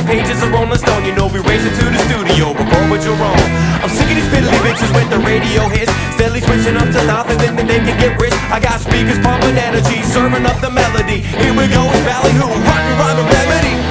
pages of Rolling Stone. You know we racing to the studio, record what you're on. I'm sick of these piddly bitches with the radio hits, steadily switching up to nothing, thinking they can get rich. I got speakers pumping energy, serving up the melody. Here we go, it's Ballyhoo, rock and rhyme and remedy.